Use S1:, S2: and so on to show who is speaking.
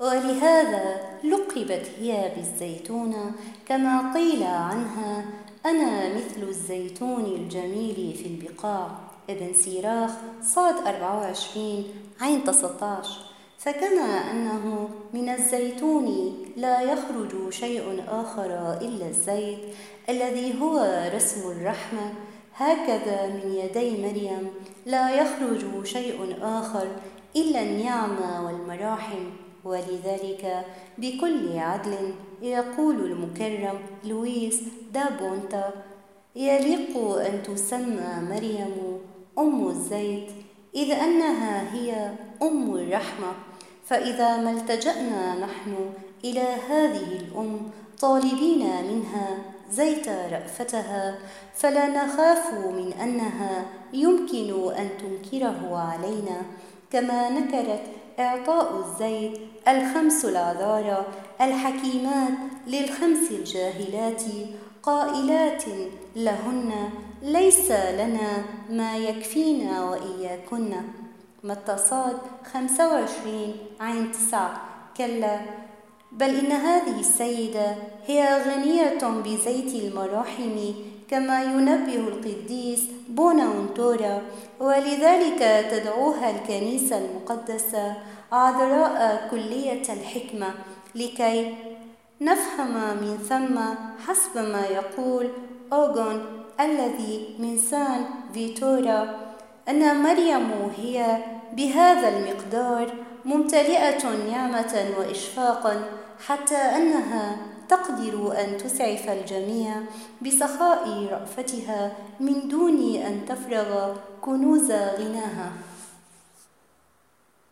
S1: ولهذا لقبت هي بالزيتونة، كما قيل عنها: أنا مثل الزيتون الجميل في البقاع. ابن سيراخ صاد 24 عين 19. فكما أنه من الزيتون لا يخرج شيء آخر إلا الزيت الذي هو رسم الرحمة، هكذا من يدي مريم لا يخرج شيء آخر إلا النعمة والمراحم. ولذلك بكل عدل يقول المكرم لويس دا بونتا: يليق أن تسمى مريم أم الزيت، إذ أنها هي أم الرحمة. فإذا ما التجأنا نحن إلى هذه الأم طالبين منها زيت رأفتها، فلا نخاف من أنها يمكن أن تنكره علينا، كما نكرت إعطاء الزيت الخمس العذارى الحكيمات للخمس الجاهلات، قائلات لهن: ليس لنا ما يكفينا وإياكن. متى صاد 25 عين 9. كلا، بل إن هذه السيدة هي غنية بزيت المراحم، كما ينبه القديس بوناونتورا، ولذلك تدعوها الكنيسة المقدسة عذراء كلية الحكمة، لكي نفهم من ثم حسب ما يقول أوغون الذي من سان فيتورا أن مريم هي بهذا المقدار ممتلئة نعمة وإشفاقا، حتى أنها تقدر أن تسعف الجميع بسخاء رأفتها من دون أن تفرغ كنوز غناها.